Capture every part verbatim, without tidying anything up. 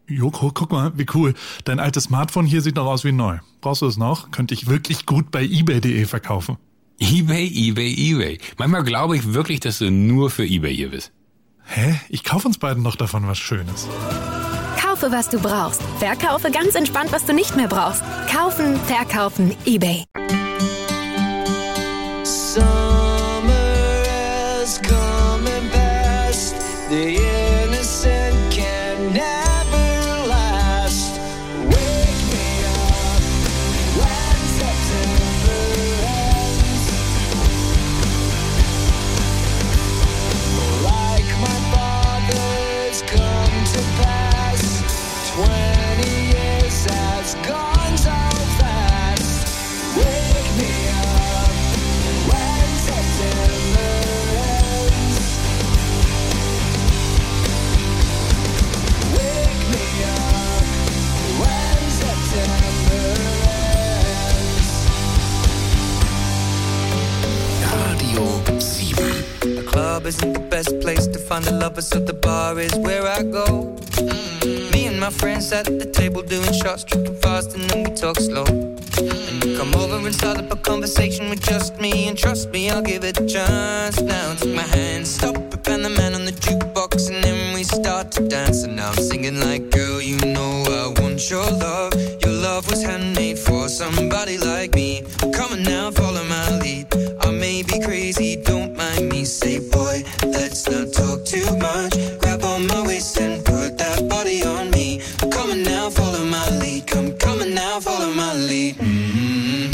Joko, guck mal, wie cool. Dein altes Smartphone hier sieht noch aus wie neu. Brauchst du es noch? Könnte ich wirklich gut bei ebay punkt de verkaufen. eBay, eBay, eBay. Manchmal glaube ich wirklich, dass du nur für eBay hier bist. Hä? Ich kaufe uns beiden noch davon was Schönes. Kaufe, was du brauchst. Verkaufe ganz entspannt, was du nicht mehr brauchst. Kaufen, verkaufen, eBay. Summer is coming past. The innocent can never last. Wake me up when September ends. Like my father's come to pass. Twenty years has gone so fast. Wake me up when September ends. Wake me up when September ends. Radio sieben. The club isn't the best place to find a lover, so the bar is where I go. Mm-hmm. Me and my friends sat at the table doing shots, drinking fast, and then we talk slow. Mm-hmm. And you come over and start up a conversation with just me, and trust me, I'll give it a chance. Now take my hand, stop it, and the man on the jukebox, and then we start to dance. And now I'm singing like, girl, you know I want your love. Your love was handmade for somebody like me. Come on now, follow my lead. I may be crazy, don't mind me. Say, boy, let's not talk too much. Grab on my waist and put that body on me. Come on now, follow my lead. Come, come on now, follow my lead. Mm-hmm.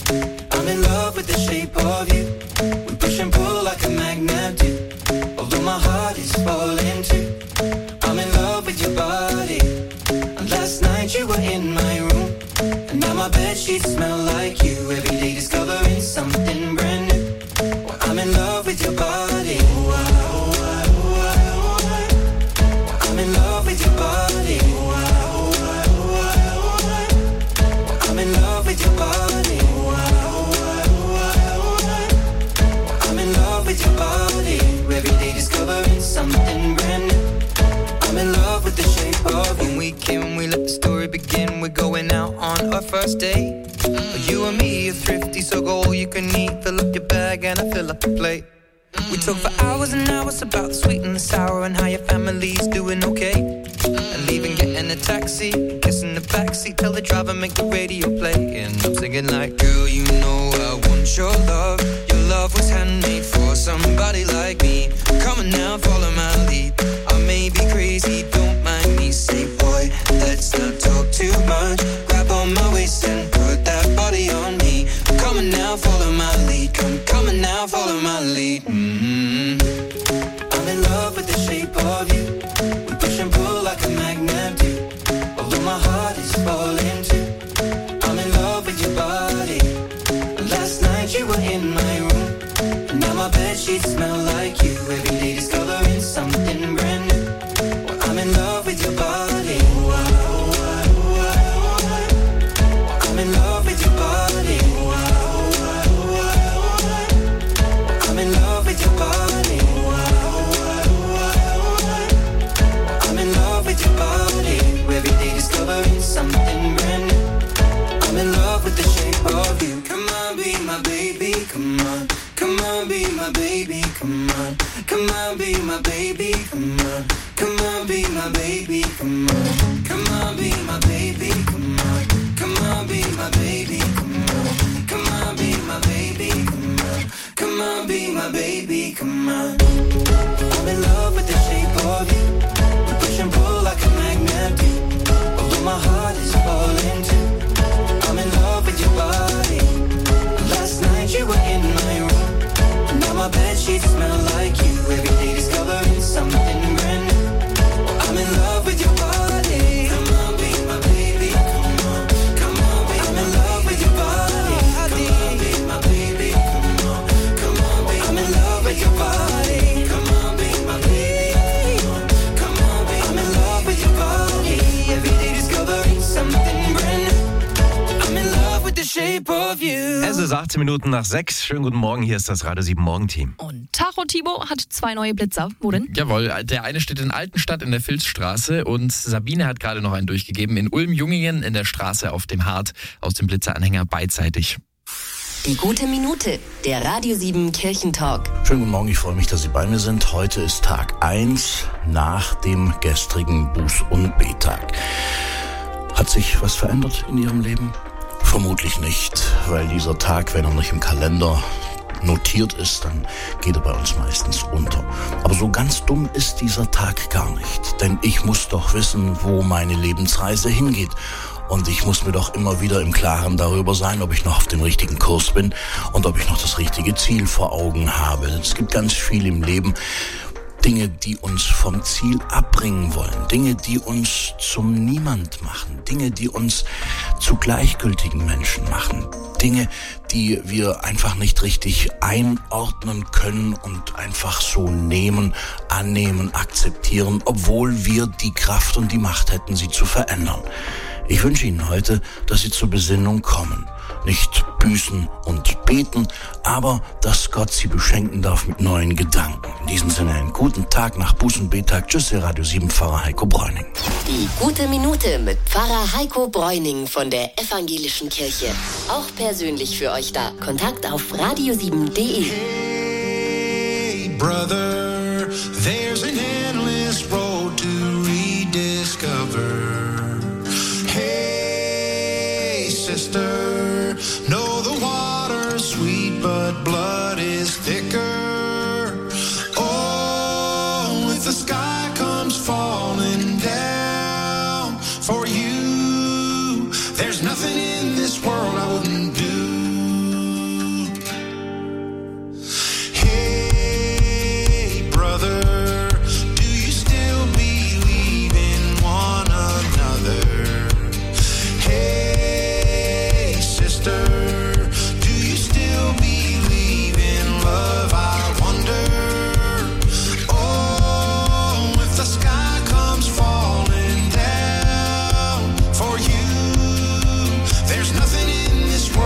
I'm in love with the shape of you. We push and pull like a magnet do. Although my heart is falling too. I'm in love with your body. And last night you were in my room. And now my bedsheets smell like you. Every day discovering something brand new. Well, I'm in love with your body. Oh, I, oh, I, oh, I, oh, I. Well, I'm in love with your body. Oh, I, oh, I, oh, I, oh, I. Well, I'm in love with your body. Oh, I, oh, I, oh, I, oh, I. Well, I'm in love with your body. Every day discovering something brand new. I'm in love with the shape of you. When we came, we let the story begin. We're going out on our first date. Mm. You and me are thrifty, so go all you can eat. Fill up your bag and I fill up the plate. Mm. We talk for hours and hours about the sweet and the sour and how your family's doing okay. Mm. And leaving, getting a taxi, kissing the backseat, tell the driver make the radio play. And I'm singing like, girl, you know I want your love. Your love was handmade for somebody like me. Come on now, follow my lead. I may be crazy, don't mind me. Say, boy, let's not talk too much. Grab on my waist and put that body on me. Come on now, follow my lead. Come, come on now, follow my lead. Mm-hmm. I'm in love with the shape of you. We push and pull like a magnet do. Although my heart is falling too. I'm in love with your body. Last night you were in my room. And now my bedsheets smell like you. Every day discovering something brand new. Well, I'm in love with your body. Oh, I, oh, I, oh, I, oh, I. Well, I'm in love with your body. Oh, I, oh, I, oh, I, oh, I. Well, I'm in love with your body. Oh, I, oh, I, oh, I, oh, I. Well, I'm in love with your body. Every day discovering something brand new. I'm in love with the shape of you. Come on, be my baby, come on. Come on, be my baby, come on. Come on, be my baby, come on. Come on, be my baby, come on. Come on, be my baby, come on. Come on, be my baby, come on. Come on, be my baby, come on. Come on, be my baby, come on. I'm in love with the shape of you. We push and pull like a magnet do. Although my heart is falling too. I'm in love with your body. Last night you were in my room. Now my bedsheets smell like you. Every day discovering something brand new. Well, I'm in love with your body. Come on, be my baby. Come on, come on, be I'm in love with your body. Come on, be my baby. Come on, come on, be I'm in love with your body. Come on, be my baby. of you. Es ist achtzehn Minuten nach sechs. Schönen guten Morgen, hier ist das Radio sieben Morgenteam. Und Tacho Thibaut hat zwei neue Blitzer. Wo denn? Jawohl, der eine steht in Altenstadt in der Filzstraße und Sabine hat gerade noch einen durchgegeben in Ulm-Jungingen in der Straße auf dem Hart aus dem Blitzeranhänger beidseitig. Die gute Minute, der Radio sieben Kirchentalk. Schönen guten Morgen, ich freue mich, dass Sie bei mir sind. Heute ist Tag eins nach dem gestrigen Buß- und Bettag. Hat sich was verändert in Ihrem Leben? Vermutlich nicht, weil dieser Tag, wenn er nicht im Kalender notiert ist, dann geht er bei uns meistens unter. Aber so ganz dumm ist dieser Tag gar nicht, denn ich muss doch wissen, wo meine Lebensreise hingeht. Und ich muss mir doch immer wieder im Klaren darüber sein, ob ich noch auf dem richtigen Kurs bin und ob ich noch das richtige Ziel vor Augen habe. Es gibt ganz viel im Leben, Dinge, die uns vom Ziel abbringen wollen, Dinge, die uns zum Niemand machen, Dinge, die uns zu gleichgültigen Menschen machen, Dinge, die wir einfach nicht richtig einordnen können und einfach so nehmen, annehmen, akzeptieren, obwohl wir die Kraft und die Macht hätten, sie zu verändern. Ich wünsche Ihnen heute, dass Sie zur Besinnung kommen. Nicht büßen und beten, aber dass Gott Sie beschenken darf mit neuen Gedanken. In diesem Sinne einen guten Tag nach Buß- und Bettag. Tschüss, Ihr Radio sieben Pfarrer Heiko Bräuning. Die gute Minute mit Pfarrer Heiko Bräuning von der Evangelischen Kirche. Auch persönlich für euch da. Kontakt auf radio sieben punkt de. Hey, brother, there's an endless road to rediscover. Hey, sister, know the water's sweet, but blood is thicker. Oh, if the sky comes falling down for you, there's nothing in this world I wouldn't do. Hey, brother, do you still believe in one another? Hey, sister, do you still believe in love? I wonder. Oh, if the sky comes falling down for you, there's nothing in this world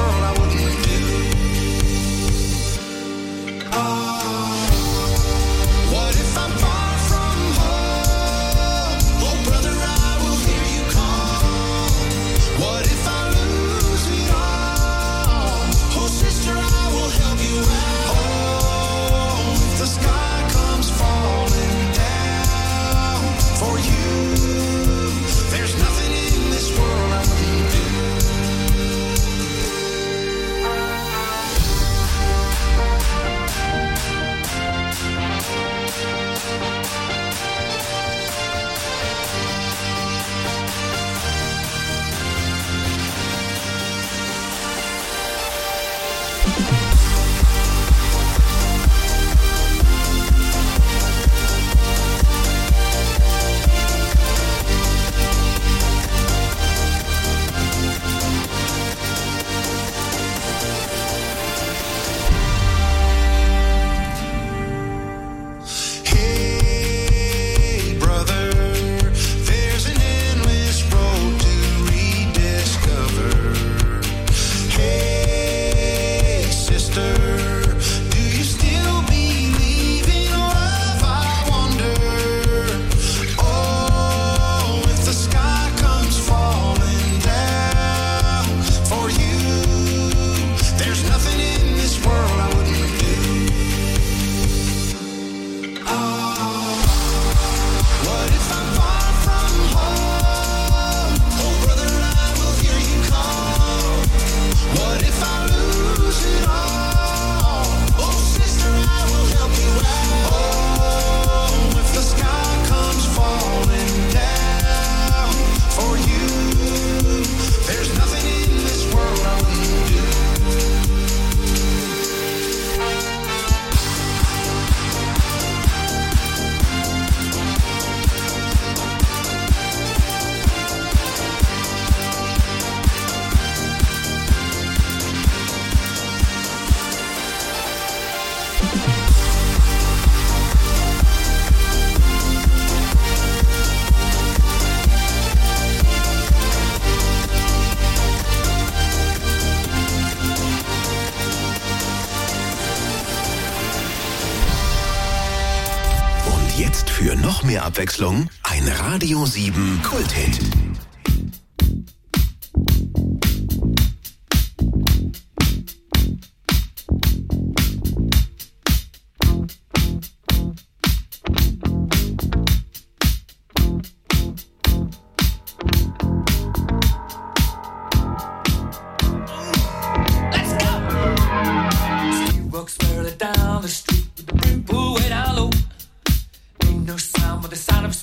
mehr Abwechslung? Ein Radio sieben Kulthit.